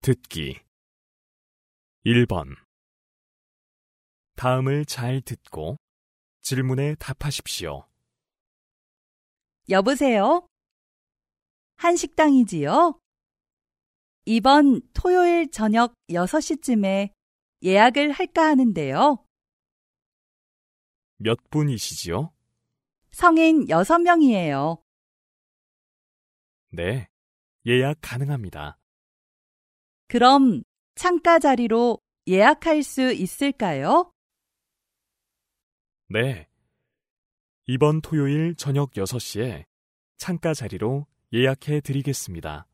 듣기 1번. 다음을 잘 듣고 질문에 답하십시오. 여보세요? 한식당이지요? 이번 토요일 저녁 6시쯤에 예약을 할까 하는데요. 몇 분이시지요? 성인 6명이에요. 네, 예약 가능합니다. 그럼 창가 자리로 예약할 수 있을까요? 네, 이번 토요일 저녁 6시에 창가 자리로 예약해 드리겠습니다.